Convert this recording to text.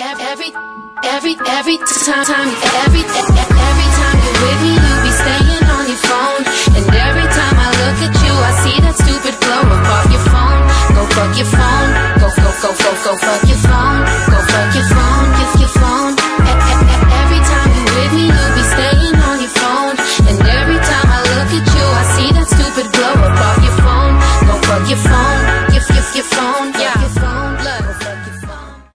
every time you're with me, you be staying